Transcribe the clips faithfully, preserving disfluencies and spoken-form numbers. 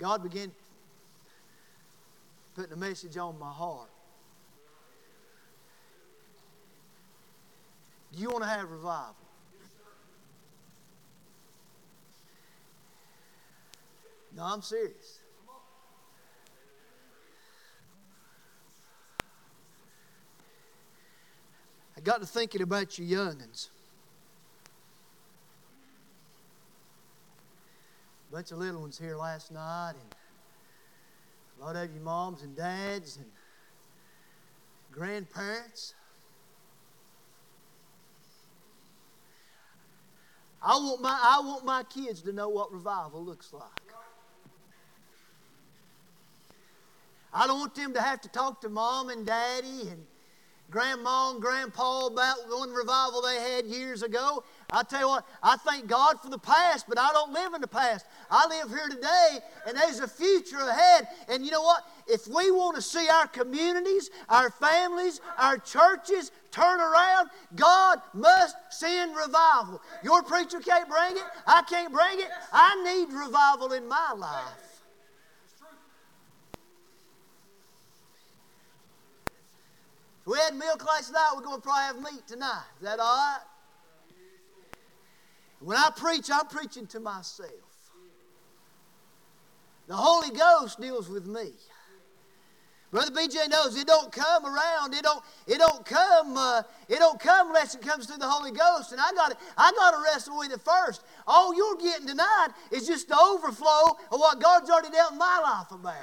God began putting a message on my heart. Do you want to have revival? No, I'm serious. I got to thinking about you young'uns. A bunch of little ones here last night, and a lot of you moms and dads and grandparents. I want my I want my kids to know what revival looks like. I don't want them to have to talk to mom and daddy and grandma and grandpa about one revival they had years ago. I tell you what, I thank God for the past, but I don't live in the past. I live here today, and there's a future ahead. And you know what? If we want to see our communities, our families, our churches turn around, God must send revival. Your preacher can't bring it. I can't bring it. I need revival in my life. If we had milk last night, we're going to probably have meat tonight. Is that all right? When I preach, I'm preaching to myself. The Holy Ghost deals with me. Brother B J knows it don't come around. It don't. It don't come. Uh, it don't come unless it comes through the Holy Ghost. And I got. To, I got to wrestle with it first. All you're getting tonight is just the overflow of what God's already dealt in my life about.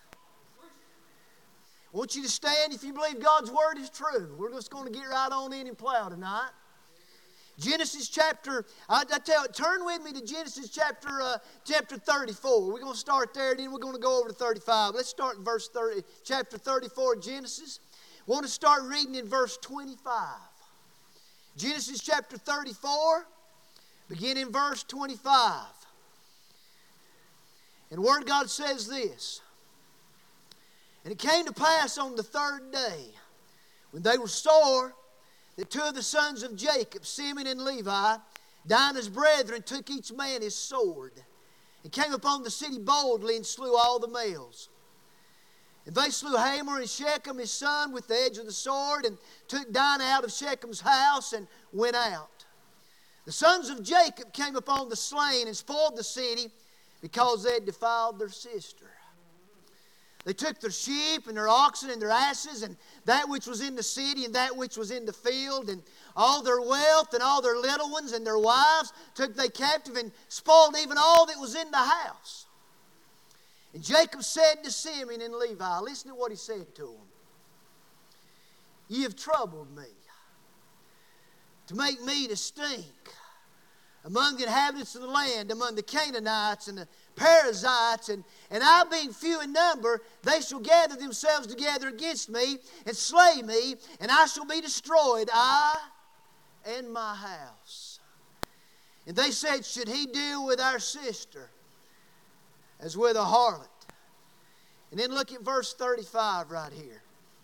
I want you to stand if you believe God's Word is true. We're just going to get right on in and plow tonight. Genesis chapter, I, I tell you, turn with me to Genesis chapter uh, chapter thirty-four. We're going to start there, and then we're going to go over to thirty-five. Let's start in verse thirty, chapter thirty-four of Genesis. I want to start reading in verse twenty-five. Genesis chapter thirty-four, begin in verse twenty-five. And the Word of God says this. And it came to pass on the third day, when they were sore, that two of the sons of Jacob, Simeon and Levi, Dinah's brethren, took each man his sword, and came upon the city boldly, and slew all the males. And they slew Hamor and Shechem his son with the edge of the sword, and took Dinah out of Shechem's house, and went out. The sons of Jacob came upon the slain, and spoiled the city, because they had defiled their sister. They took their sheep and their oxen and their asses and that which was in the city and that which was in the field, and all their wealth and all their little ones and their wives took they captive, and spoiled even all that was in the house. And Jacob said to Simeon and Levi, listen to what he said to them. Ye have troubled me to make me to stink among the inhabitants of the land, among the Canaanites and the Perizzites, and, and I being few in number, they shall gather themselves together against me, and slay me, and I shall be destroyed, I and my house. And they said, should he deal with our sister as with a harlot? And then look at verse thirty-five right here.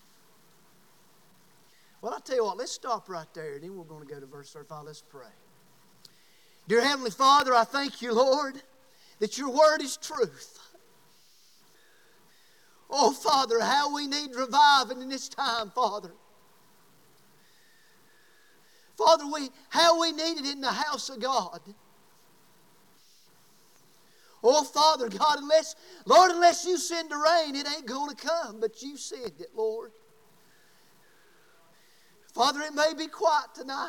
Well, I'll tell you what, let's stop right there, and then we're going to go to verse thirty-five. Let's pray. Dear Heavenly Father, I thank you, Lord, that your word is truth. Oh, Father, how we need reviving in this time, Father. Father, we how we need it in the house of God. Oh, Father God, unless, Lord, unless you send the rain, it ain't going to come, but you send it, Lord. Father, it may be quiet tonight.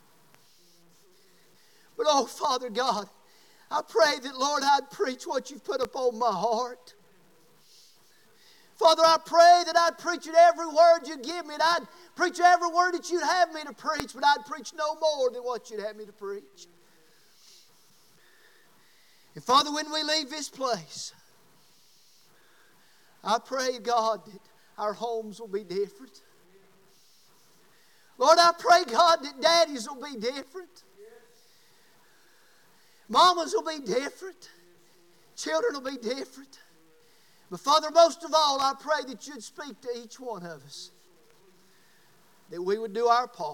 But oh, Father God, I pray that, Lord, I'd preach what you've put upon my heart. Father, I pray that I'd preach it every word you give me, and I'd preach every word that you'd have me to preach, but I'd preach no more than what you'd have me to preach. And Father, when we leave this place, I pray, God, that our homes will be different. Lord, I pray, God, that daddies will be different. Mamas will be different. Children will be different. But Father, most of all, I pray that you'd speak to each one of us. That we would do our part.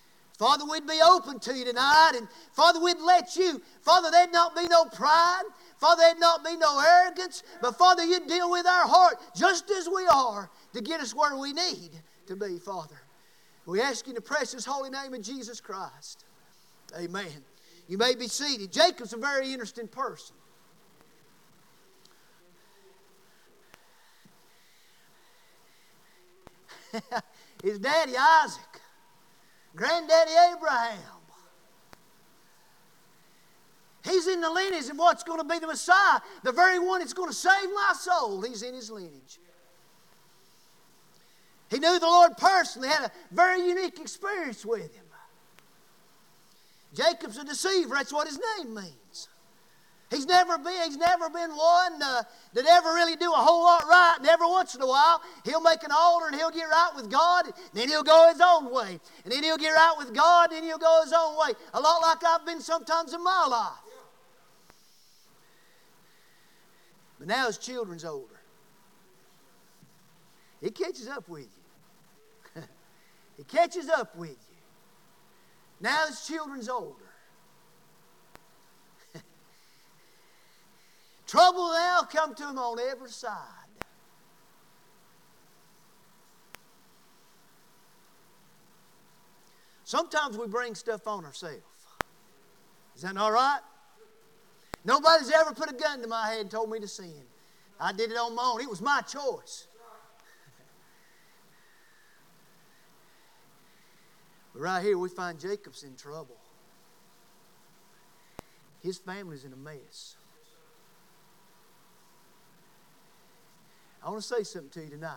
Father, we'd be open to you tonight. And Father, we'd let you. Father, there'd not be no pride. Father, there'd not be no arrogance, but Father, you'd deal with our heart just as we are to get us where we need to be, Father. We ask you in the precious holy name of Jesus Christ. Amen. You may be seated. Jacob's a very interesting person. His daddy Isaac, granddaddy Abraham. He's in the lineage of what's going to be the Messiah, the very one that's going to save my soul. He's in his lineage. He knew the Lord personally, had a very unique experience with him. Jacob's a deceiver. That's what his name means. He's never been, he's never been one uh, that ever really do a whole lot right. And every once in a while, he'll make an altar and he'll get right with God. And then he'll go his own way. And then he'll get right with God and then he'll go his own way. A lot like I've been sometimes in my life. But now his children's older. It catches up with you. It catches up with you. Now his children's older. Trouble now come to him on every side. Sometimes we bring stuff on ourselves. Is that not right? Nobody's ever put a gun to my head and told me to sin. I did it on my own. It was my choice. But right here we find Jacob's in trouble. His family's in a mess. I want to say something to you tonight.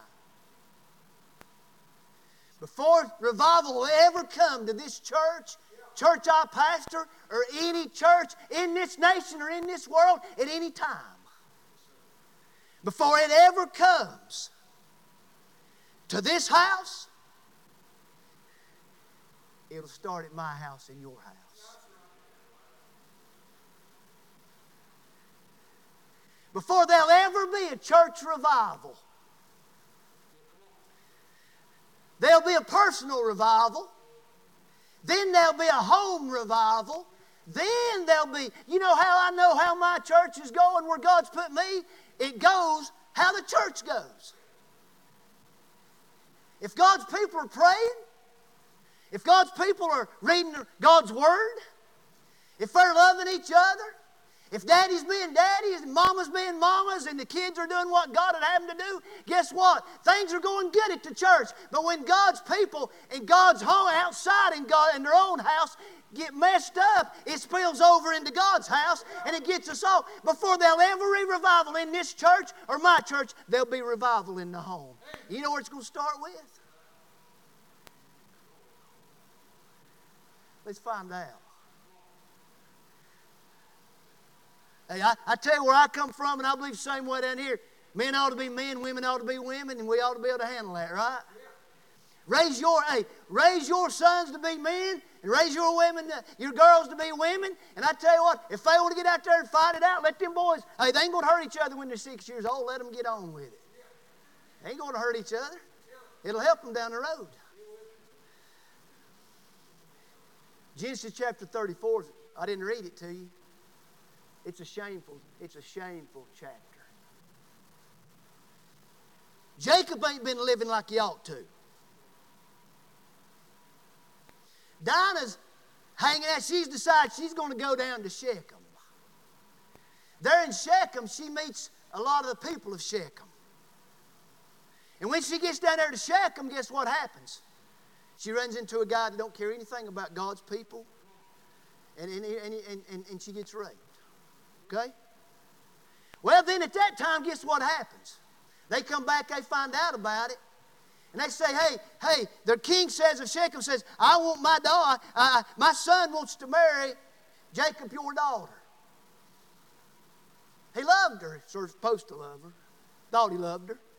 Before revival will ever come to this church, church I pastor, or any church in this nation or in this world at any time, before it ever comes to this house, it'll start at my house and your house. Before there'll ever be a church revival, there'll be a personal revival. Then there'll be a home revival. Then there'll be, you know how I know how my church is going, where God's put me? It goes how the church goes. If God's people are praying, if God's people are reading God's Word, if they're loving each other, if daddy's being daddies and mama's being mamas and the kids are doing what God would have them to do, guess what? Things are going good at the church. But when God's people and God's home outside in, God, in their own house get messed up, it spills over into God's house and it gets us all. Before there'll ever be revival in this church or my church, there'll be revival in the home. You know where it's going to start with? Let's find out. Hey, I, I tell you where I come from, and I believe the same way down here. Men ought to be men, women ought to be women, and we ought to be able to handle that, right? Yeah. Raise your, hey, raise your sons to be men, and raise your women, to, your girls to be women. And I tell you what, if they want to get out there and fight it out, let them boys. Hey, they ain't going to hurt each other when they're six years old. Let them get on with it. They ain't going to hurt each other. It'll help them down the road. Genesis chapter thirty-four. I didn't read it to you. It's a shameful, it's a shameful chapter. Jacob ain't been living like he ought to. Dinah's hanging out. She's decided she's going to go down to Shechem. There in Shechem, she meets a lot of the people of Shechem. And when she gets down there to Shechem, guess what happens? She runs into a guy that don't care anything about God's people. And, and, and, and, and she gets raped. Okay? Well, then at that time, guess what happens? They come back, they find out about it, and they say, hey, hey, their king says, of Shechem says, I want my daughter, uh, my son wants to marry Jacob, your daughter. He loved her, sort of supposed to love her, thought he loved her.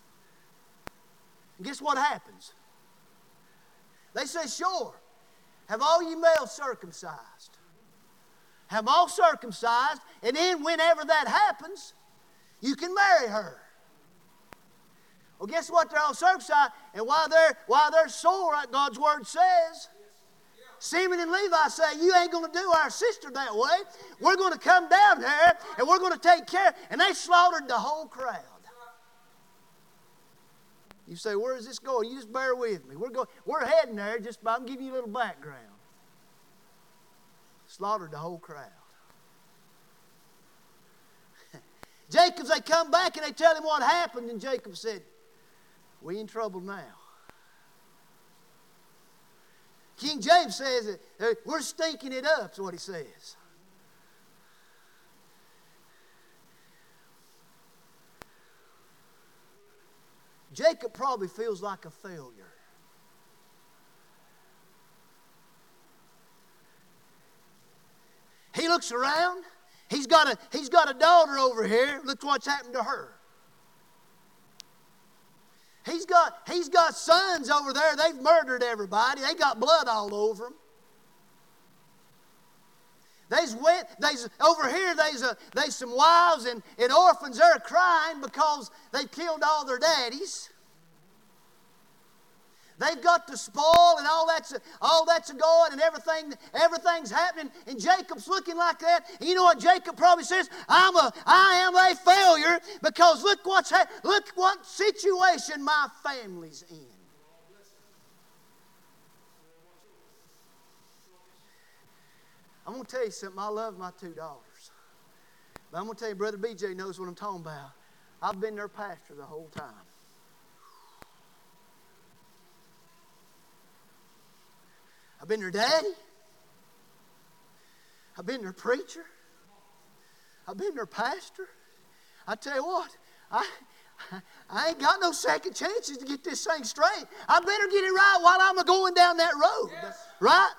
And guess what happens? They say, sure, have all you males circumcised. Have them all circumcised, and then whenever that happens, you can marry her. Well, guess what? They're all circumcised, and while they're, while they're sore, like God's Word says, Simeon and Levi say, you ain't going to do our sister that way. We're going to come down there and we're going to take care. And they slaughtered the whole crowd. You say, where is this going? You just bear with me. We're going, we're heading there. Just I'm giving you a little background. Slaughtered the whole crowd. Jacob, they come back and they tell him what happened. And Jacob said, we in trouble now. King James says, that we're stinking it up, is what he says. Jacob probably feels like a failure. He looks around. He's got a, he's got a daughter over here. Look what's happened to her. He's got, he's got sons over there. They've murdered everybody. They got blood all over them. There's, wet, there's over here, there's, a, there's some wives and, and orphans. They're crying because they've killed all their daddies. They've got the spoil and all that's all that's going and everything everything's happening and Jacob's looking like that. And you know what Jacob probably says? I'm a I am a failure because look what's ha- look what situation my family's in. I'm going to tell you something. I love my two daughters. But I'm going to tell you, Brother B J knows what I'm talking about. I've been their pastor the whole time. I've been their daddy. I've been their preacher. I've been their pastor. I tell you what, I, I ain't got no second chances to get this thing straight. I better get it right while I'm going down that road. Yes. Right?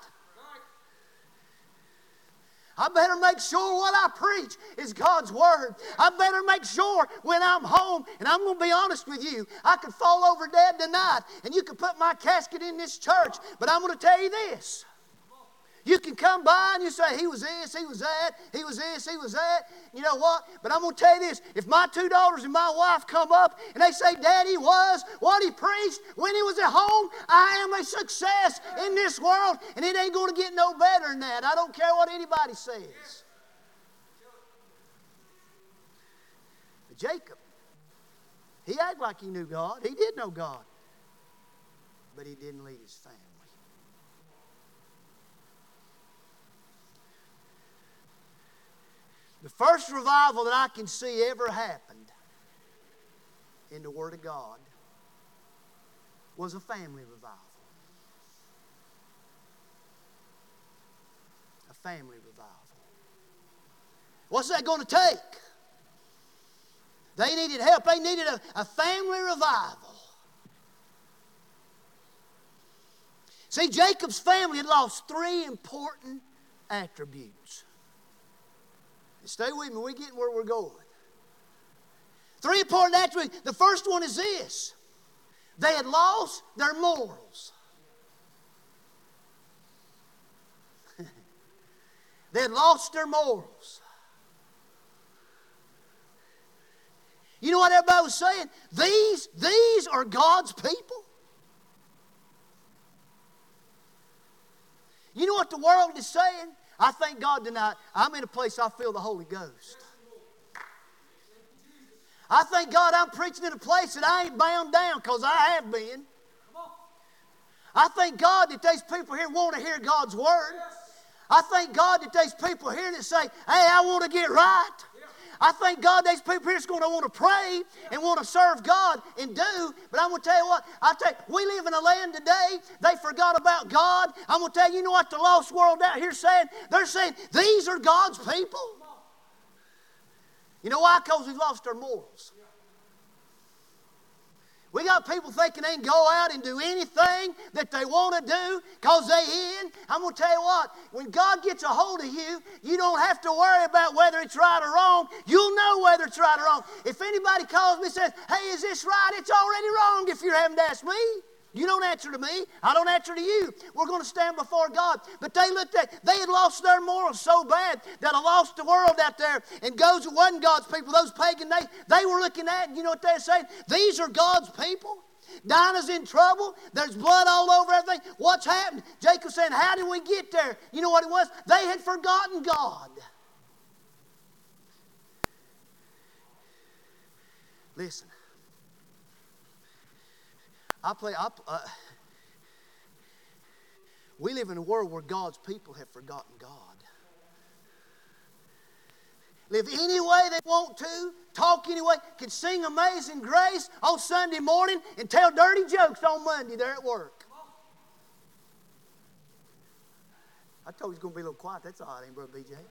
I better make sure what I preach is God's Word. I better make sure when I'm home, and I'm going to be honest with you, I could fall over dead tonight, and you could put my casket in this church, but I'm going to tell you this. You can come by and you say, he was this, he was that, he was this, he was that. You know what? But I'm going to tell you this. If my two daughters and my wife come up and they say, Daddy was what he preached when he was at home, I am a success in this world, and it ain't going to get no better than that. I don't care what anybody says. But Jacob, he acted like he knew God. He did know God. But he didn't lead his family. The first revival that I can see ever happened in the Word of God was a family revival. A family revival. What's that going to take? They needed help. They needed a, a family revival. See, Jacob's family had lost three important attributes. Stay with me. We're getting where we're going. Three important attributes. The first one is this. They had lost their morals. They had lost their morals. You know what everybody was saying? These, these are God's people. You know what the world is saying? I thank God tonight, I'm in a place I feel the Holy Ghost. I thank God I'm preaching in a place that I ain't bound down because I have been. I thank God that there's people here want to hear God's Word. I thank God that there's people here that say, hey, I want to get right. I thank God there's people here that's going to want to pray and want to serve God and do. But I'm going to tell you what, I tell you, we live in a land today, they forgot about God. I'm going to tell you, you know what the lost world out here saying? They're saying, these are God's people. You know why? Because we've lost our morals. We got people thinking they can go out and do anything that they want to do because they in. I'm going to tell you what, when God gets a hold of you, you don't have to worry about whether it's right or wrong. You'll know whether it's right or wrong. If anybody calls me and says, hey, is this right? It's already wrong if you're having to ask me. You don't answer to me. I don't answer to you. We're going to stand before God. But they looked at, they had lost their morals so bad that I lost the world out there. And those who wasn't God's people, those pagan, they, they were looking at, you know what they're saying? These are God's people. Dinah's in trouble. There's blood all over everything. What's happened? Jacob saying, how did we get there? You know what it was? They had forgotten God. Listen. I play, I, uh, we live in a world where God's people have forgotten God. Live any way they want to, talk any way, can sing Amazing Grace on Sunday morning and tell dirty jokes on Monday there at work. I told you it's going to be a little quiet. That's all right, ain't Brother B J?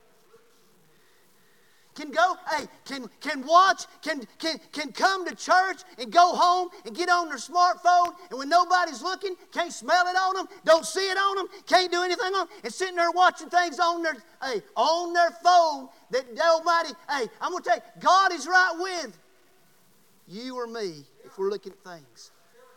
Can go, hey, can, can watch, can, can, can come to church and go home and get on their smartphone, and when nobody's looking, can't smell it on them, don't see it on them, can't do anything on them, and sitting there watching things on their, hey, on their phone that the Almighty, hey, I'm going to tell you, God is right with you or me if we're looking at things.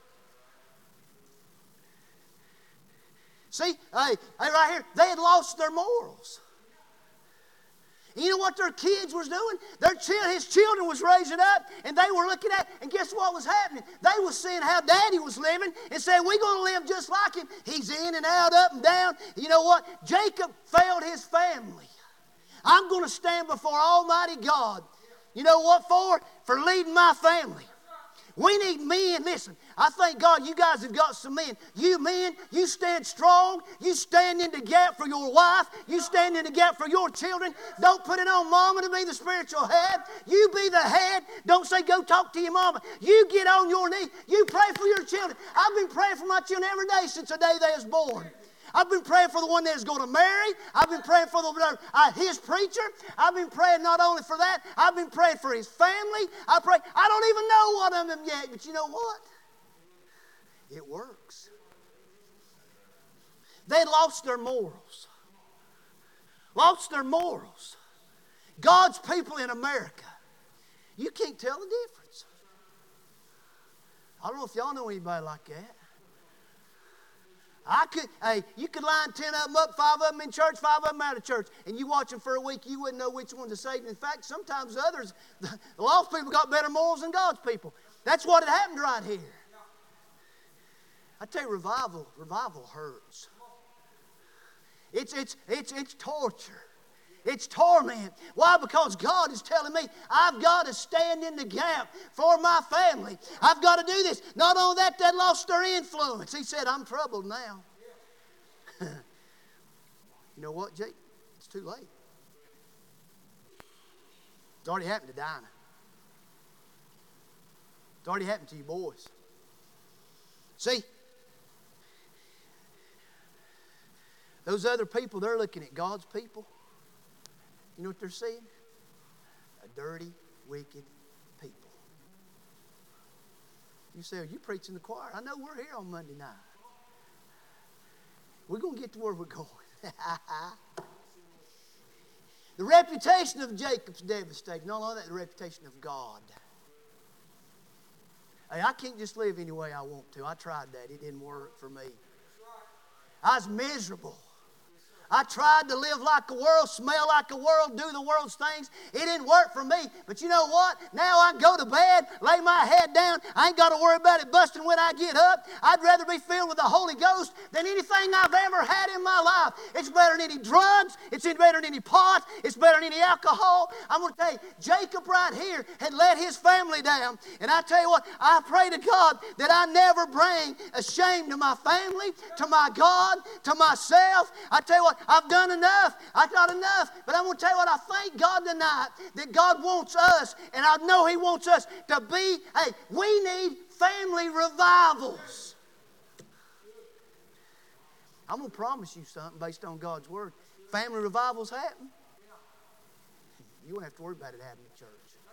See, hey, hey, right here, they had lost their morals. You know what their kids was doing? Their chi- his children was raising up, and they were looking at, and guess what was happening? They was seeing how Daddy was living and saying, we're going to live just like him. He's in and out, up and down. You know what? Jacob failed his family. I'm going to stand before Almighty God. You know what for? For leading my family. We need men. Listen, I thank God you guys have got some men. You men, you stand strong. You stand in the gap for your wife. You stand in the gap for your children. Don't put it on mama to be the spiritual head. You be the head. Don't say go talk to your mama. You get on your knee. You pray for your children. I've been praying for my children every day since the day they was born. I've been praying for the one that's going to marry. I've been praying for the, uh, his preacher. I've been praying not only for that, I've been praying for his family. I pray. I don't even know one of them yet, but you know what? It works. They lost their morals. Lost their morals. God's people in America, you can't tell the difference. I don't know if y'all know anybody like that. I could, hey, you could line ten of them up, five of them in church, five of them out of church, and you watch them for a week, you wouldn't know which one's a saved. In fact, sometimes the others, the lost people got better morals than God's people. That's what had happened right here. I tell you, revival, revival hurts. It's, it's, it's, it's torture. It's torment. Why? Because God is telling me I've got to stand in the gap for my family. I've got to do this. Not only that, they lost their influence. He said, I'm troubled now. You know what, Jake? It's too late. It's already happened to Dinah. It's already happened to you boys. See? Those other people, they're looking at God's people. You know what they're saying? A dirty, wicked people. You say, are you preaching the choir? I know we're here on Monday night. We're going to get to where we're going. The reputation of Jacob's devastated. Not only that, the reputation of God. Hey, I can't just live any way I want to. I tried that. It didn't work for me. I was miserable. I tried to live like the world, smell like the world, do the world's things. It didn't work for me. But you know what? Now I can go to bed, lay my head down. I ain't got to worry about it busting when I get up. I'd rather be filled with the Holy Ghost than anything I've ever had in my life. It's better than any drugs. It's better than any pot. It's better than any alcohol. I'm going to tell you, Jacob right here had let his family down. And I tell you what, I pray to God that I never bring a shame to my family, to my God, to myself. I tell you what, I've done enough. I've got enough. But I'm going to tell you what, I thank God tonight that God wants us, and I know He wants us to be, hey, we need family revivals. I'm going to promise you something based on God's Word. Family revivals happen. You won't have to worry about it happening in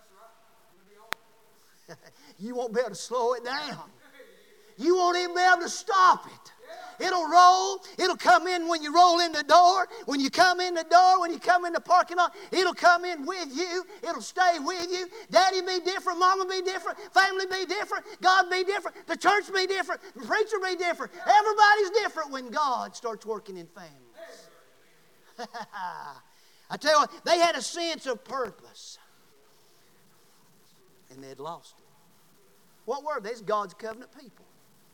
church. You won't be able to slow it down. You won't even be able to stop it. It'll roll. It'll come in when you roll in the door. When you come in the door, when you come in the parking lot, it'll come in with you. It'll stay with you. Daddy be different. Mama be different. Family be different. God be different. The church be different. The preacher be different. Everybody's different when God starts working in families. I tell you what, they had a sense of purpose. And they'd lost it. What were they? It's God's covenant people.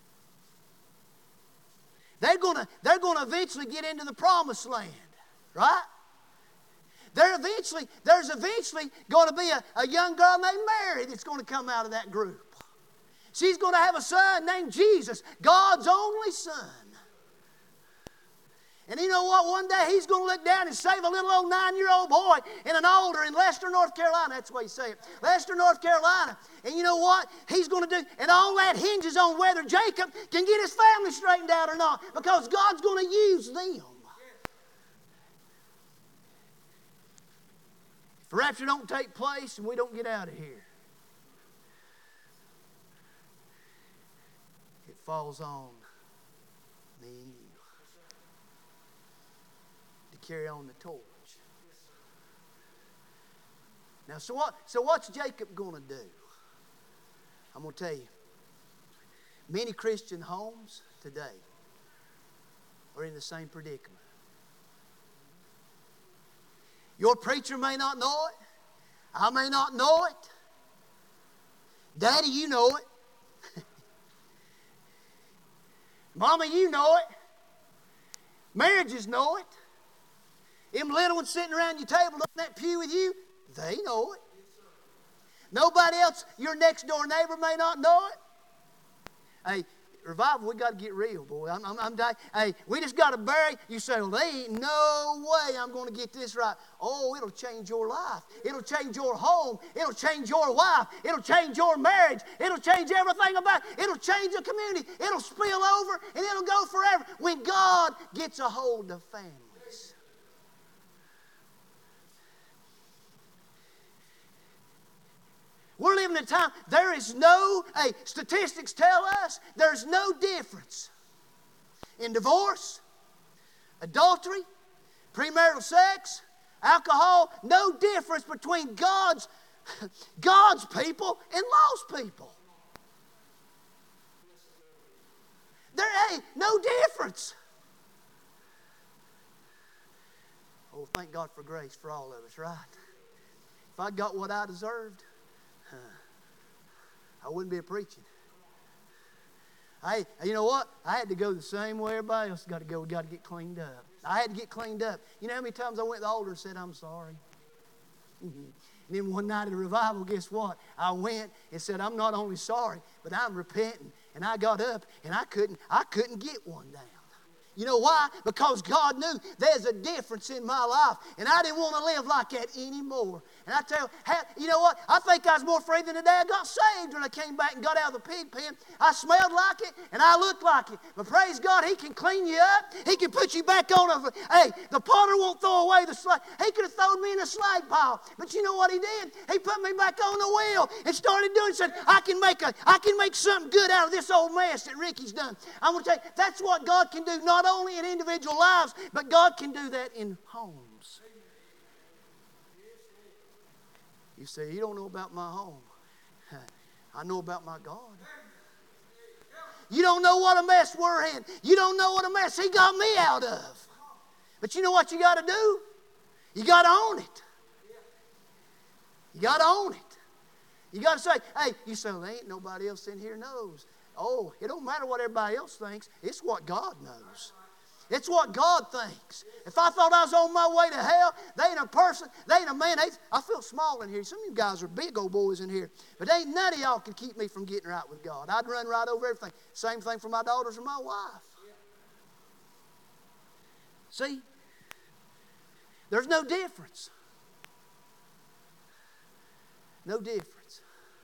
They're going to they're going to eventually get into the promised land, right? They're eventually, there's eventually going to be a, a young girl named Mary that's going to come out of that group. She's going to have a son named Jesus, God's only son. And you know what? One day he's going to look down and save a little old nine-year-old boy in an altar in Lester, North Carolina. That's the way you say it. Lester, North Carolina. And you know what? He's going to do, and all that hinges on whether Jacob can get his family straightened out or not, because God's going to use them. If the rapture don't take place and we don't get out of here, it falls on me and you to carry on the torch. Now, so what? So what's Jacob going to do? I'm going to tell you. Many Christian homes today are in the same predicament. Your preacher may not know it. I may not know it. Daddy, you know it. Mama, you know it. Marriages know it. Them little ones sitting around your table on that pew with you, they know it. Nobody else, your next door neighbor may not know it. Hey, revival, we got to get real, boy. I'm, I'm, I'm dying. Hey, we just got to bury. You say, well, there ain't no way I'm going to get this right. Oh, it'll change your life. It'll change your home. It'll change your wife. It'll change your marriage. It'll change everything about it. It'll change the community. It'll spill over and it'll go forever when God gets a hold of families. We're living in a time, there is no, hey, statistics tell us there's no difference in divorce, adultery, premarital sex, alcohol, no difference between God's, God's people and lost people. There ain't no difference. Oh, thank God for grace for all of us, right? If I got what I deserved, I wouldn't be preaching. I, you know what? I had to go the same way everybody else got to go. We got to get cleaned up. I had to get cleaned up. You know how many times I went to the altar and said, I'm sorry? Mm-hmm. And then one night at a revival, guess what? I went and said, I'm not only sorry, but I'm repenting. And I got up and I couldn't, I couldn't get one down. You know why? Because God knew there's a difference in my life. And I didn't want to live like that anymore. And I tell you, you know what? I think I was more free than the day I got saved when I came back and got out of the pig pen. I smelled like it and I looked like it. But praise God, He can clean you up. He can put you back on a... Hey, the potter won't throw away the slag. He could have thrown me in a slag pile. But you know what He did? He put me back on the wheel and started doing something. I can make a, I can make something good out of this old mess that Ricky's done. I'm going to tell you, that's what God can do, not only in individual lives, but God can do that in homes. You say, you don't know about my home. I know about my God. You don't know what a mess we're in. You don't know what a mess He got me out of. But you know what you got to do? You got to own it. You got to own it. You got to say, hey, you say, well, there ain't nobody else in here knows. Oh, it don't matter what everybody else thinks. It's what God knows. It's what God thinks. If I thought I was on my way to hell, they ain't a person, they ain't a man. They, I feel small in here. Some of you guys are big old boys in here. But ain't none of y'all can keep me from getting right with God. I'd run right over everything. Same thing for my daughters and my wife. See? There's no difference. No difference.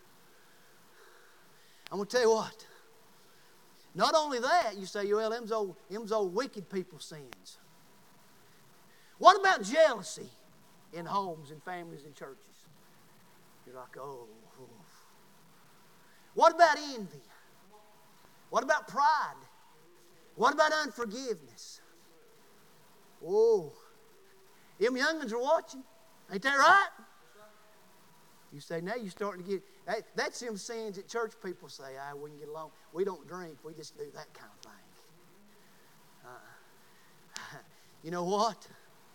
I'm going to tell you what. Not only that, you say, well, them's old, them's old wicked people's sins. What about jealousy in homes and families and churches? You're like, oh. oh. What about envy? What about pride? What about unforgiveness? Oh, them young'uns are watching. Ain't that right? You say, now you're starting to get, that, that's them sins that church people say, ah, we can get along. We don't drink, we just do that kind of thing. Uh, you know what?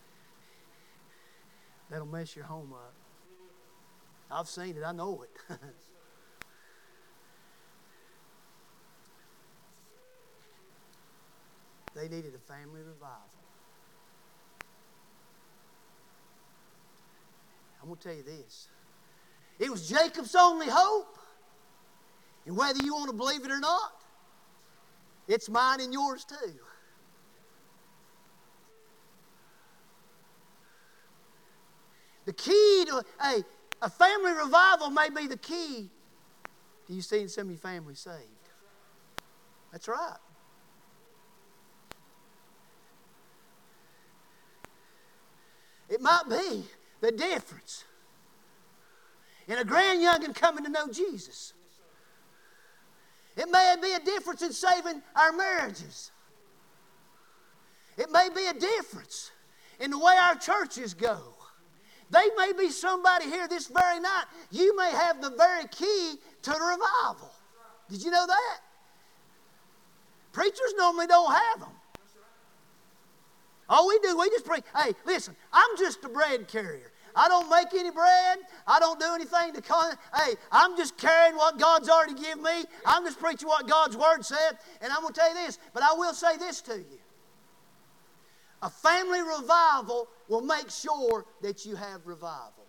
That'll mess your home up. I've seen it, I know it. They needed a family revival. I'm going to tell you this. It was Jacob's only hope. And whether you want to believe it or not, it's mine and yours too. The key to hey, a family revival may be the key to you seeing some of your family saved. That's right. It might be the difference in a grand young'un coming to know Jesus. It may be a difference in saving our marriages. It may be a difference in the way our churches go. They may be somebody here this very night. You may have the very key to the revival. Did you know that? Preachers normally don't have them. All we do, we just preach. Hey, listen, I'm just a bread carrier. I don't make any bread. I don't do anything to con. Hey, I'm just carrying what God's already given me. I'm just preaching what God's Word said. And I'm going to tell you this, but I will say this to you. A family revival will make sure that you have revival.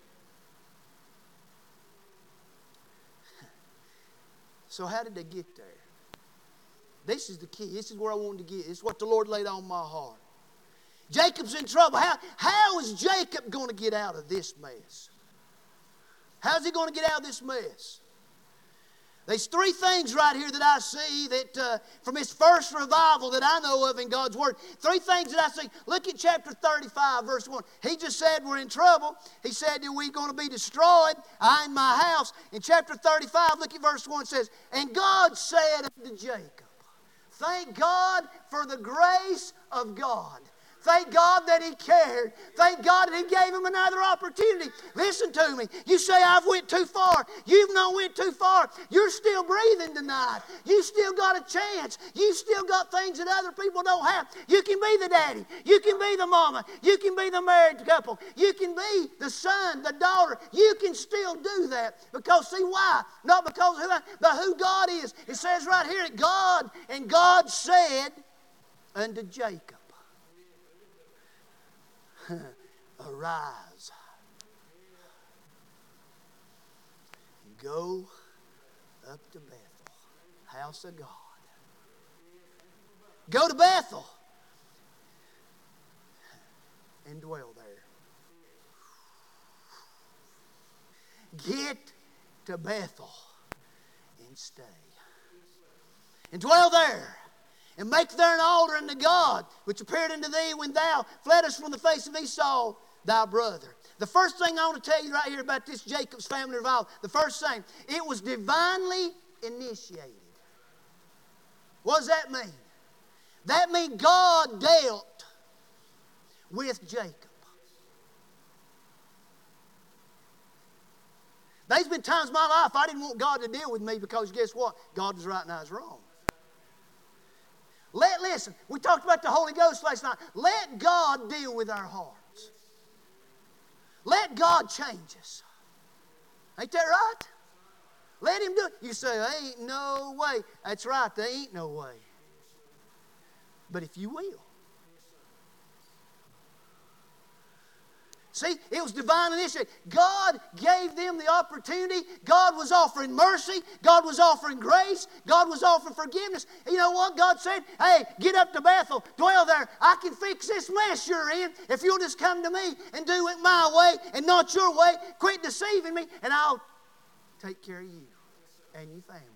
So how did they get there? This is the key. This is where I wanted to get. This is what the Lord laid on my heart. Jacob's in trouble. How, how is Jacob going to get out of this mess? How's he going to get out of this mess? There's three things right here that I see that uh, from his first revival that I know of in God's Word. Three things that I see. Look at chapter thirty-five, verse one. He just said we're in trouble. He said that we're going to be destroyed, I and my house. In chapter thirty-five, look at verse one. It says, and God said unto Jacob, thank God for the grace of God. Thank God that He cared. Thank God that He gave him another opportunity. Listen to me. You say, I've went too far. You've not went too far. You're still breathing tonight. You still got a chance. You still got things that other people don't have. You can be the daddy. You can be the mama. You can be the married couple. You can be the son, the daughter. You can still do that. Because see why? Not because of who I, but who God is. It says right here that God, and God said unto Jacob, arise, and go up to Bethel, house of God. Go to Bethel and dwell there. Get to Bethel and stay. And dwell there. And make there an altar unto God, which appeared unto thee when thou fleddest from the face of Esau, thy brother. The first thing I want to tell you right here about this Jacob's family revival, the first thing, it was divinely initiated. What does that mean? That means God dealt with Jacob. There's been times in my life I didn't want God to deal with me because guess what? God was right and I was wrong. Let, listen, we talked about the Holy Ghost last night. Let God deal with our hearts. Let God change us. Ain't that right? Let Him do it. You say, there ain't no way. That's right, there ain't no way. But if you will. See, it was divine initiative. God gave them the opportunity. God was offering mercy. God was offering grace. God was offering forgiveness. You know what? God said, hey, get up to Bethel. Dwell there. I can fix this mess you're in if you'll just come to me and do it my way and not your way. Quit deceiving me and I'll take care of you and your family.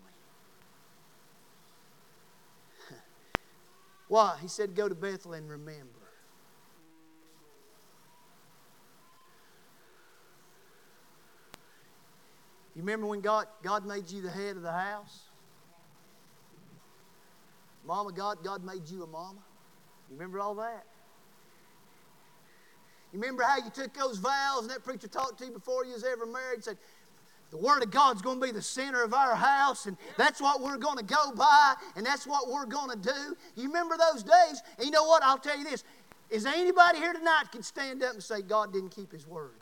Why? He said, go to Bethel and remember. You remember when God, God made you the head of the house? Mama, God, God made you a mama. You remember all that? You remember how you took those vows and that preacher talked to you before you was ever married and said, the Word of God's going to be the center of our house, and that's what we're going to go by, and that's what we're going to do. You remember those days? And you know what? I'll tell you this. Is there anybody here tonight that can stand up and say God didn't keep His Word?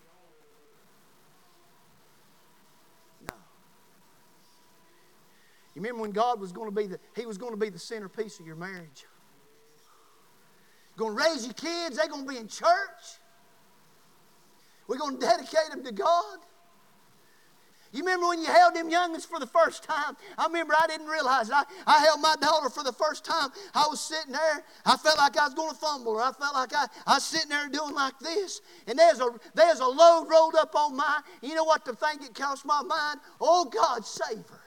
No. You You remember when God was going to be the, He was going to be the centerpiece of your marriage. You're going to raise your kids. They're going to be in church. We're going to dedicate them to God. You remember when you held them youngins for the first time? I remember I didn't realize it. I, I held my daughter for the first time. I was sitting there. I felt like I was going to fumble her. I felt like I, I was sitting there doing like this. And there's a, there's a load rolled up on my, you know what the thing that crossed my mind? Oh, God, save her.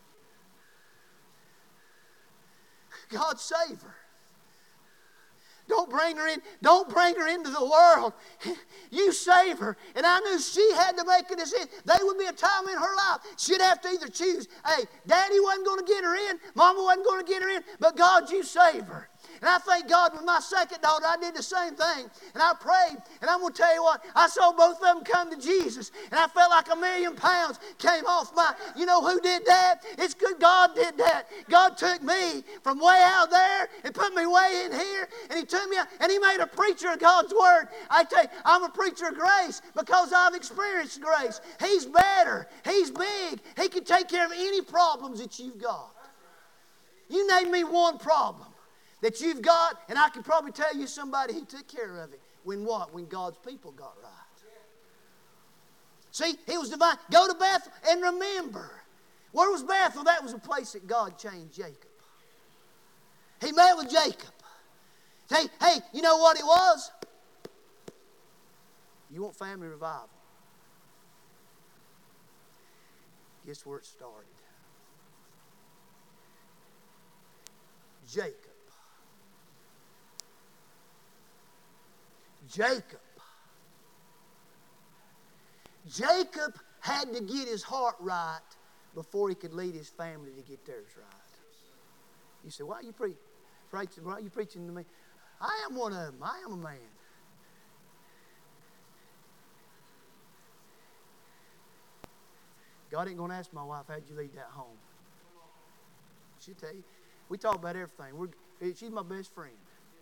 God, save her. Don't bring her in. Don't bring her into the world. You save her. And I knew she had to make a decision. There would be a time in her life she'd have to either choose. Hey, Daddy wasn't going to get her in. Mama wasn't going to get her in. But God, you save her. And I thank God with my second daughter, I did the same thing. And I prayed. And I'm going to tell you what, I saw both of them come to Jesus. And I felt like a million pounds came off my, you know who did that? It's good God did that. God took me from way out there and put me way in here. And He took me out, and He made a preacher of God's Word. I tell you, I'm a preacher of grace because I've experienced grace. He's better. He's big. He can take care of any problems that you've got. You name me one problem that you've got, and I can probably tell you somebody He took care of it. When what? When God's people got right. See, He was divine. Go to Bethel and remember. Where was Bethel? That was a place that God changed Jacob. He met with Jacob. Hey, hey, you know what it was? You want family revival? Guess where it started? Jacob. Jacob. Jacob had to get his heart right before he could lead his family to get theirs right. You say, why are you pre- preaching? Why are you preaching to me? I am one of them. I am a man. God ain't going to ask my wife, how'd you lead that home? She'll tell you. We talk about everything. We're, she's my best friend.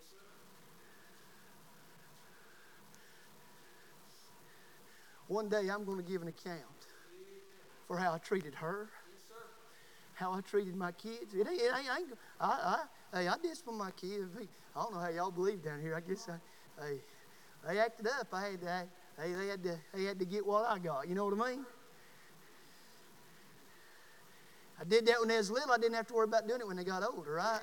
One day I'm going to give an account for how I treated her, how I treated my kids. It ain't, it ain't, I, ain't I, I, hey, I discipline my kids. I don't know how y'all believe down here. I guess I, hey, they acted up. I had to, they, they had to, they had to get what I got. You know what I mean? I did that when they was little. I didn't have to worry about doing it when they got older, right?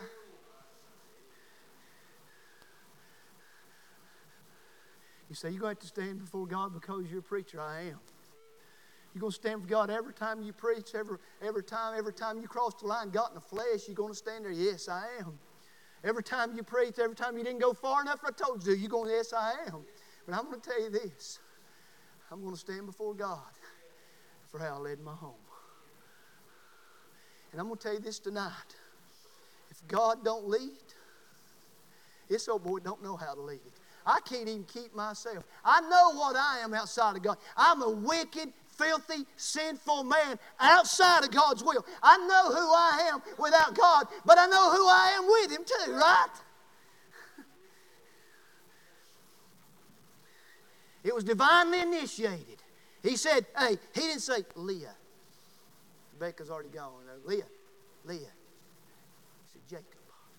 You say, you're going to have to stand before God because you're a preacher. I am. You're going to stand for God every time you preach, every, every time, every time you cross the line, God in the flesh, you're going to stand there. Yes, I am. Every time you preach, every time you didn't go far enough, I told you, you're going, yes, I am. But I'm going to tell you this. I'm going to stand before God for how I led my home. And I'm going to tell you this tonight. If God don't lead, this old boy don't know how to lead. I can't even keep myself. I know what I am outside of God. I'm a wicked, filthy, sinful man outside of God's will. I know who I am without God, but I know who I am with Him too, right? It was divinely initiated. He said, hey, He didn't say, Leah. Rebecca's already gone. Leah, Leah. He said, Jacob.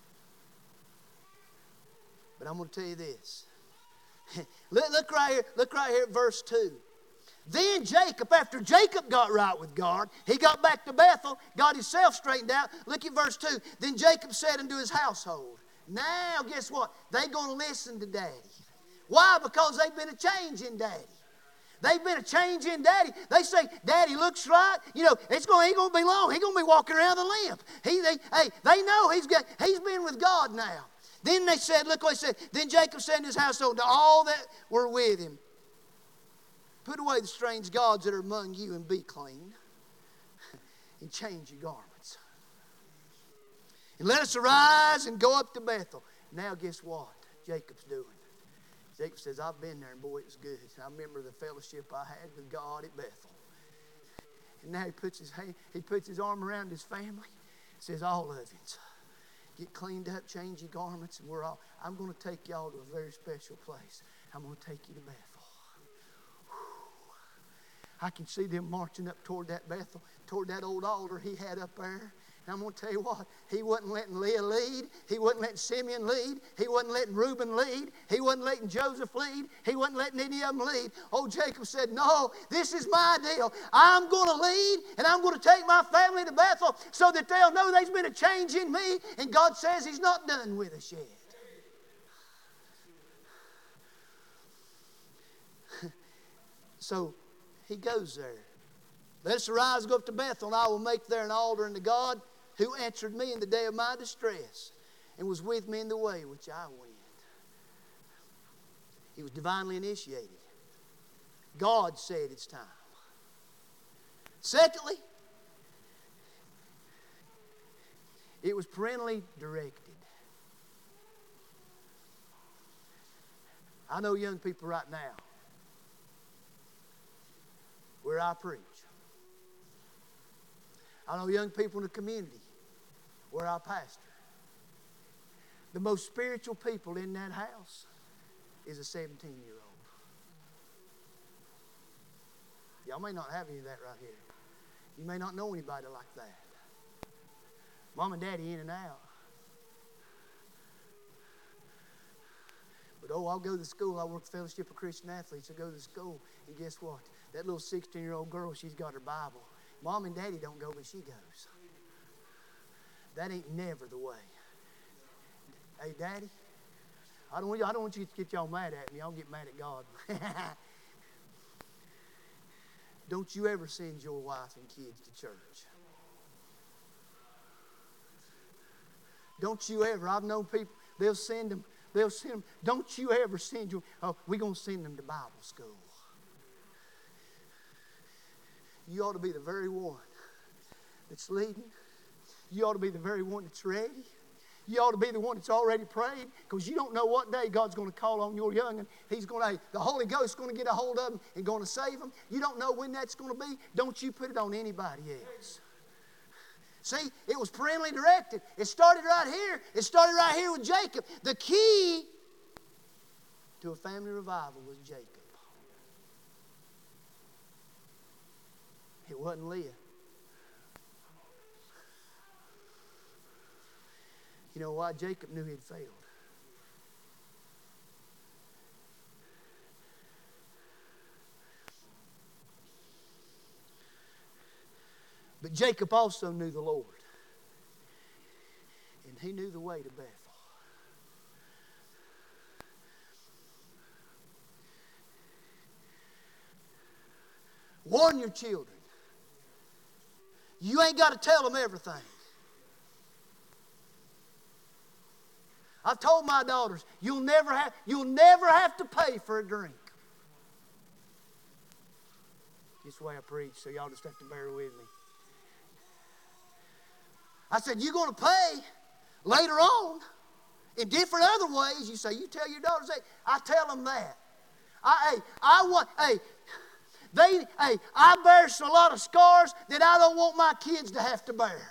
But I'm going to tell you this. look, look right here. Look right here at verse two. Then Jacob, after Jacob got right with God, he got back to Bethel, got himself straightened out. Look at verse two. Then Jacob said unto his household, now guess what? They're going to listen to Daddy. Why? Because they've been a change in Daddy. They've been a change in Daddy. They say, Daddy looks right. You know, it's going, ain't going to be long. He's going to be walking around the limp. He, they, hey, they know he's, got, he's been with God now. Then they said, look what he said. Then Jacob said in his household to all that were with him, put away the strange gods that are among you and be clean and change your garments. And let us arise and go up to Bethel. Now guess what Jacob's doing? Jacob says, I've been there, and boy, it was good. I remember the fellowship I had with God at Bethel. And now he puts his hand, he puts his arm around his family. Says, all of you, get cleaned up, change your garments, and we're all, I'm going to take y'all to a very special place. I'm going to take you to Bethel. Whew. I can see them marching up toward that Bethel, toward that old altar he had up there. And I'm going to tell you what, he wasn't letting Leah lead. He wasn't letting Simeon lead. He wasn't letting Reuben lead. He wasn't letting Joseph lead. He wasn't letting any of them lead. Old Jacob said, no, this is my deal. I'm going to lead, and I'm going to take my family to Bethel so that they'll know there's been a change in me. And God says he's not done with us yet. So he goes there. Let us arise and go up to Bethel, and I will make there an altar unto God, who answered me in the day of my distress, and was with me in the way which I went. He was divinely initiated. God said it's time. Secondly, it was parentally directed. I know young people right now, where I preach. I know young people in the community where I pastor. The most spiritual people in that house is a seventeen-year-old. Y'all may not have any of that right here. You may not know anybody like that. Mom and Daddy in and out. But oh, I'll go to school. I work at the Fellowship of Christian Athletes. I go to school, and guess what? That little sixteen-year-old girl, she's got her Bible. Mom and Daddy don't go, but she goes. That ain't never the way. Hey, Daddy, I don't want you, I don't want you to get y'all mad at me. I'll get mad at God. Don't you ever send your wife and kids to church. Don't you ever. I've known people, they'll send them, they'll send them. Don't you ever send your, oh, we're going to send them to Bible school. You ought to be the very one that's leading. You ought to be the very one that's ready. You ought to be the one that's already prayed, because you don't know what day God's going to call on your young'un. He's going to, the Holy Ghost is going to get a hold of them and going to save them. You don't know when that's going to be. Don't you put it on anybody else. See, it was parentally directed. It started right here. It started right here with Jacob. The key to a family revival was Jacob. It wasn't Leah. You know why? Jacob knew he had failed. But Jacob also knew the Lord. And he knew the way to Bethel. Warn your children. You ain't got to tell them everything. I've told my daughters, you'll never have, you'll never have to pay for a drink. Just the way I preach, so y'all just have to bear with me. I said, you're going to pay later on in different other ways. You say, you tell your daughters, hey, I tell them that. I, hey, I want, hey, they, hey, I bear a lot of scars that I don't want my kids to have to bear.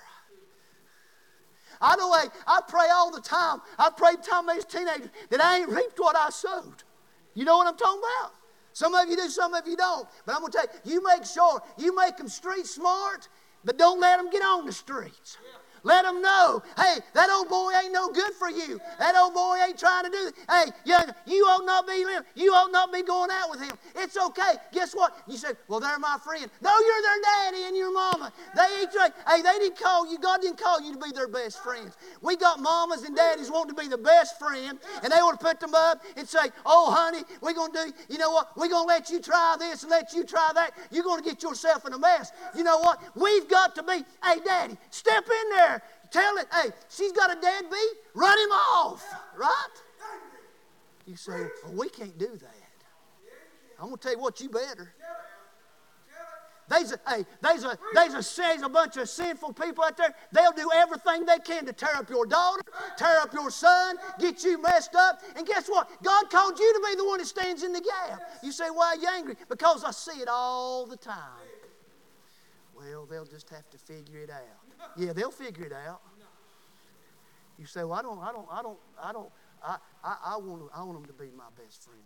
I know, hey, I pray all the time. I pray the time I was a teenager that I ain't reaped what I sowed. You know what I'm talking about? Some of you do, some of you don't. But I'm going to tell you, you make sure, you make them street smart, but don't let them get on the streets. Let them know, hey, that old boy ain't no good for you. That old boy ain't trying to do it. Hey, young, you ought not be living. You ought not be going out with him. It's okay. Guess what? You said, well, they're my friend. No, you're their daddy and your mama. They ain't trying. Hey, they didn't call you. God didn't call you to be their best friends. We got mamas and daddies wanting to be the best friend, and they want to put them up and say, oh, honey, we're going to do, you know what? We're going to let you try this and let you try that. You're going to get yourself in a mess. You know what? We've got to be, hey, daddy, step in there. Tell it, hey, she's got a deadbeat, run him off, right? You say, well, we can't do that. I'm going to tell you what, you better. There's a, hey, there's a, there's a, there's a bunch of sinful people out there. They'll do everything they can to tear up your daughter, tear up your son, get you messed up. And guess what? God called you to be the one that stands in the gap. You say, why are you angry? Because I see it all the time. Well, they'll just have to figure it out. Yeah, they'll figure it out. You say, well, I don't, I don't, I don't, I don't, I, I, I want, I want them to be my best friend.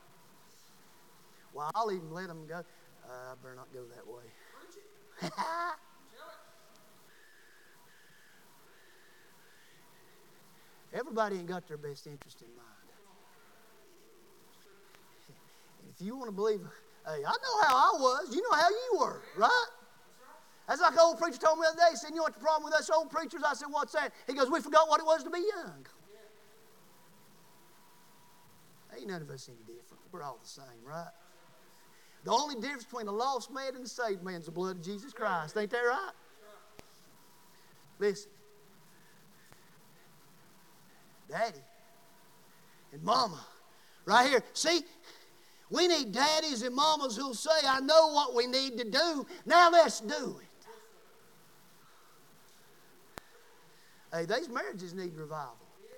Well, I'll even let them go. Uh, I better not go that way. Everybody ain't got their best interest in mind. And if you want to believe, hey, I know how I was. You know how you were, right? That's like an old preacher told me the other day. He said, you know what the problem with us old preachers? I said, what's that? He goes, we forgot what it was to be young. Ain't none of us any different. We're all the same, right? The only difference between a lost man and a saved man is the blood of Jesus Christ. Ain't that right? Listen. Daddy and mama, right here. See, we need daddies and mamas who'll say, I know what we need to do. Now let's do it. Hey, these marriages need revival.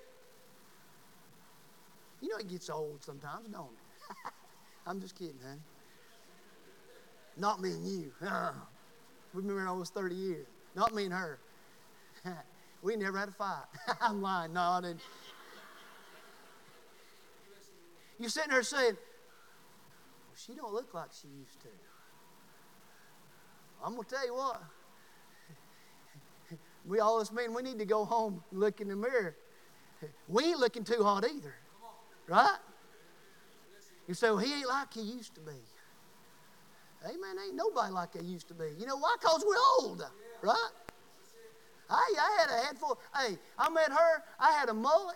You know it gets old sometimes, don't it? I'm just kidding, honey. Not me and you. We've been married almost thirty years. Not me and her. We never had a fight. I'm lying. No, I didn't. You're sitting there saying, well, she don't look like she used to. I'm going to tell you what. We all this mean we need to go home and look in the mirror. We ain't looking too hot either. Right? You say, well, he ain't like he used to be. Hey, man, ain't nobody like they used to be. You know why? Because we're old. Right? Hey, I had a head full. Hey, I met her. I had a mullet.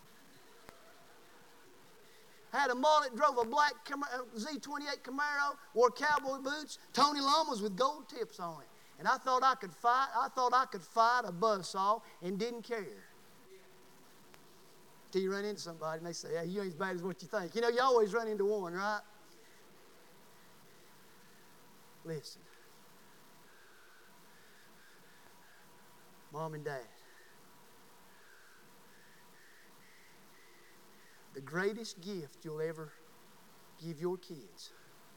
I had a mullet, drove a black Z twenty-eight Camaro, wore cowboy boots, Tony Lamas with gold tips on it. And I thought I could fight. I thought I could fight a buzzsaw and didn't care. Till you run into somebody and they say, hey, you ain't as bad as what you think. You know, you always run into one, right? Listen. Mom and Dad. The greatest gift you'll ever give your kids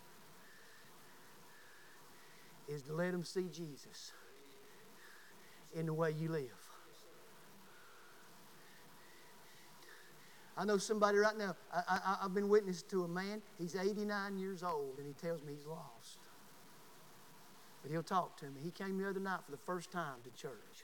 is to let them see Jesus in the way you live. I know somebody right now, I, I, I've been witness to a man, he's eighty-nine years old, and he tells me he's lost. But he'll talk to me. He came the other night for the first time to church.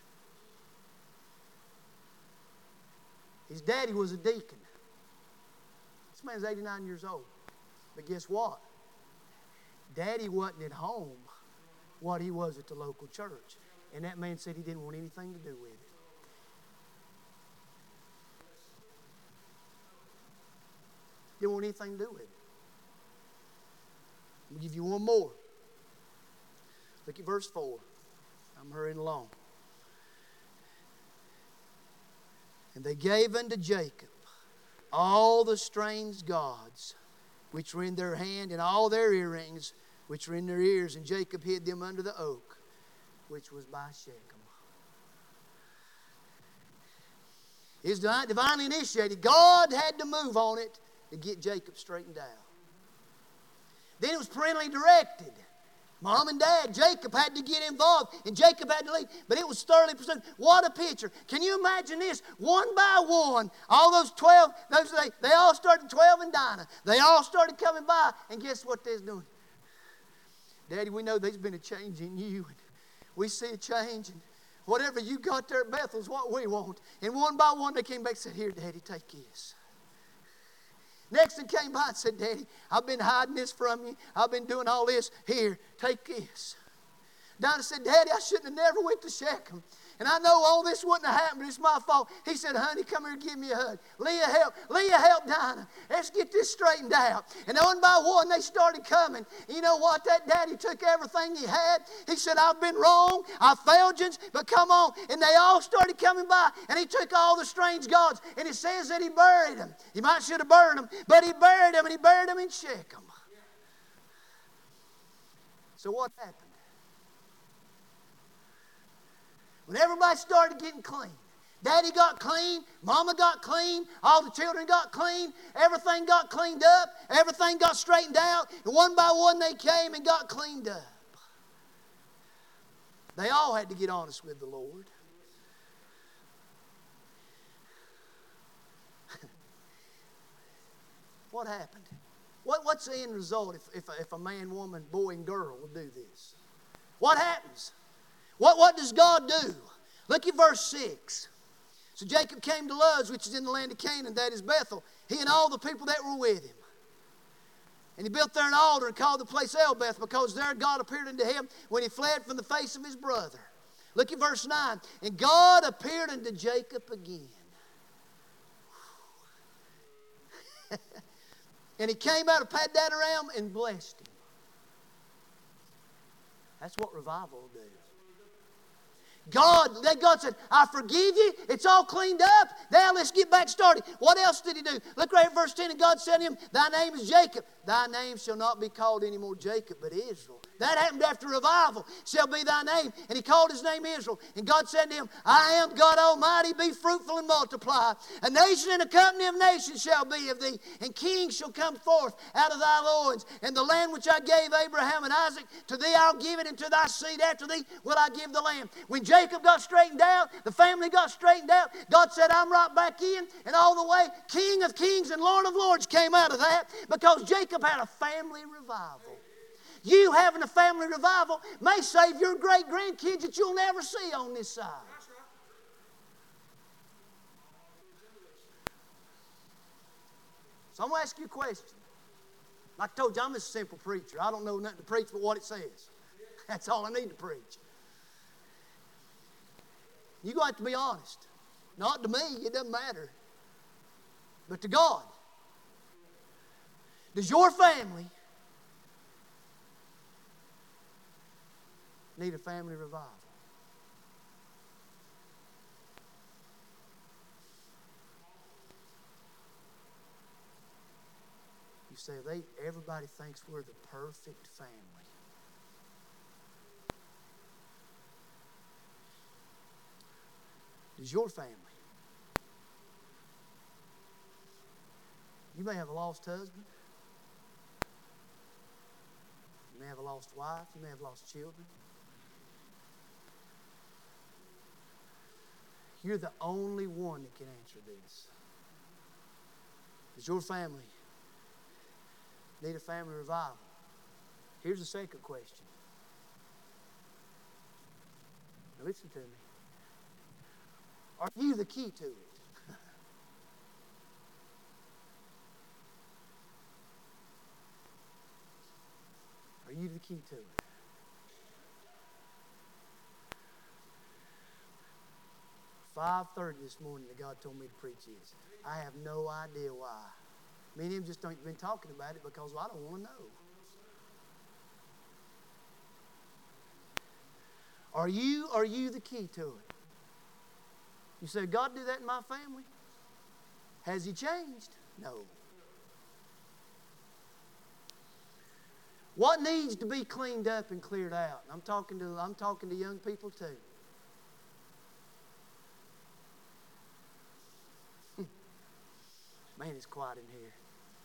His daddy was a deacon. This man's eighty-nine years old. But guess what? Daddy wasn't at home what he was at the local church. And that man said he didn't want anything to do with it. Didn't want anything to do with it. I'll give you one more. Look at verse four. I'm hurrying along. And they gave unto Jacob all the strange gods which were in their hand, and all their earrings which were in their ears. And Jacob hid them under the oak, which was by Shechem. It's divinely initiated. God had to move on it to get Jacob straightened out. Then it was parentally directed. Mom and Dad, Jacob had to get involved, and Jacob had to lead, but it was thoroughly pursued. What a picture. Can you imagine this? One by one, all those twelve, those they, they all started, twelve and Dinah. They all started coming by, and guess what they're doing? Daddy, we know there's been a change in you, and we see a change, and whatever you got there at Bethel is what we want. And one by one, they came back and said, here, Daddy, take this. Next one came by and said, Daddy, I've been hiding this from you. I've been doing all this. Here, take this. Dinah said, Daddy, I shouldn't have never went to Shechem. And I know all this wouldn't have happened, but it's my fault. He said, honey, come here and give me a hug. Leah, help. Leah, help Dinah. Let's get this straightened out. And one by one, they started coming. You know what? That daddy took everything he had. He said, I've been wrong. I failed you, but come on. And they all started coming by. And he took all the strange gods. And it says that he buried them. He might should have burned them, but he buried them, and he buried them in Shechem. So what happened? When everybody started getting clean, Daddy got clean, Mama got clean, all the children got clean, everything got cleaned up, everything got straightened out, and one by one they came and got cleaned up. They all had to get honest with the Lord. What happened? What, what's the end result if, if, if a man, woman, boy, and girl will do this? What happens? What, what does God do? Look at verse six. So Jacob came to Luz, which is in the land of Canaan, that is Bethel, he and all the people that were with him. And he built there an altar and called the place El-Beth, because there God appeared unto him when he fled from the face of his brother. Look at verse nine. And God appeared unto Jacob again. And he came out of Paddan Aram and blessed him. That's what revival will do. God, that God said, I forgive you. It's all cleaned up. Now let's get back started. What else did he do? Look right at verse ten. And God said to him, thy name is Jacob. Thy name shall not be called any more Jacob, but Israel. That happened after revival. Shall be thy name. And he called his name Israel. And God said to him, I am God Almighty. Be fruitful and multiply. A nation and a company of nations shall be of thee. And kings shall come forth out of thy loins. And the land which I gave Abraham and Isaac, to thee I'll give it, and to thy seed after thee will I give the land. When Jacob got straightened out, the family got straightened out, God said, I'm right back in. And all the way, King of kings and Lord of lords came out of that, because Jacob had a family revival. You having a family revival may save your great-grandkids that you'll never see on this side. So I'm going to ask you a question. Like I told you, I'm just a simple preacher. I don't know nothing to preach but what it says. That's all I need to preach. You're going to have to be honest. Not to me, it doesn't matter. But to God. Does your family need a family revival? You say, they, everybody thinks we're the perfect family. Does your family? You may have a lost husband. You may have a lost wife. You may have lost children. You're the only one that can answer this. Does your family need a family revival? Here's the second question. Now listen to me. Are you the key to it? Are you the key to it? five thirty this morning that God told me to preach this. I have no idea why. Me and him just don't been talking about it because well, I don't want to know. Are you, are you the key to it? You say, God do that in my family? Has he changed? No. What needs to be cleaned up and cleared out? I'm talking to, I'm talking to young people too. Man, it's quiet in here.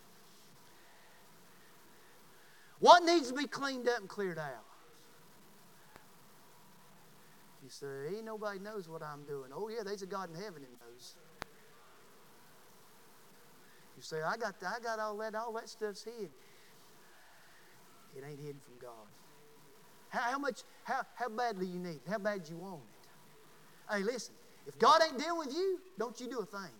What needs to be cleaned up and cleared out? You say, ain't nobody knows what I'm doing. Oh yeah, there's a God in heaven that knows. You say, I got I got all that, all that stuff's hid. It ain't hidden from God. How, how much, how, how badly you need it? How bad you want it? Hey, listen, if God ain't dealing with you, don't you do a thing.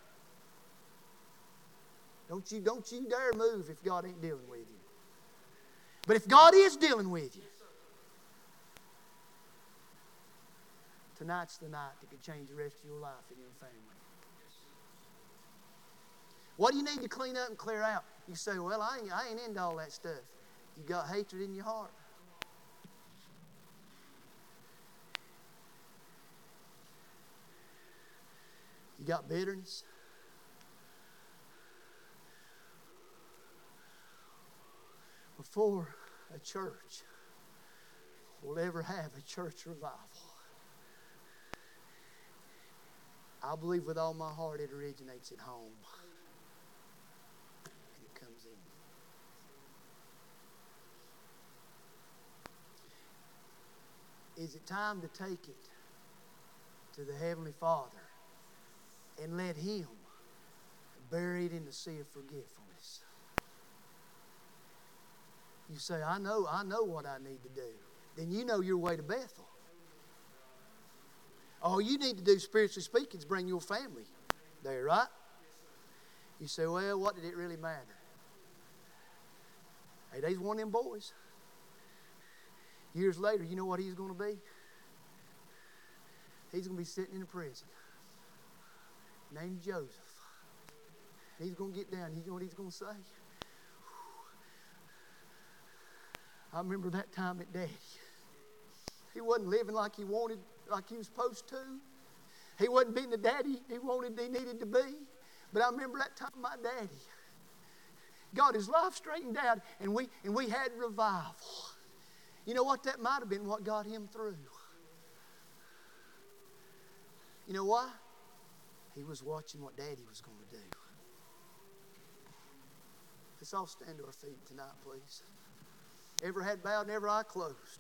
Don't you, don't you dare move if God ain't dealing with you. But if God is dealing with you, tonight's the night that could change the rest of your life and your family. What do you need to clean up and clear out? You say, well, I ain't, I ain't into all that stuff. You got hatred in your heart. You got bitterness. Before a church will ever have a church revival, I believe with all my heart it originates at home. And it comes in. Is it time to take it to the Heavenly Father and let Him bury it in the sea of forgetfulness? You say, I know, I know what I need to do. Then you know your way to Bethel. All you need to do, spiritually speaking, is bring your family there, right? You say, well, what did it really matter? Hey, there's one of them boys. Years later, you know what he's going to be? He's going to be sitting in a prison named Joseph. He's going to get down. You know what he's going to say? I remember that time at Daddy. He wasn't living like he wanted, like he was supposed to. He wasn't being the daddy he wanted, he needed to be. But I remember that time my daddy got his life straightened out, and we and we had revival. You know what? That might have been what got him through. You know why? He was watching what Daddy was going to do. Let's all stand to our feet tonight, please. Every head bowed and every eye closed.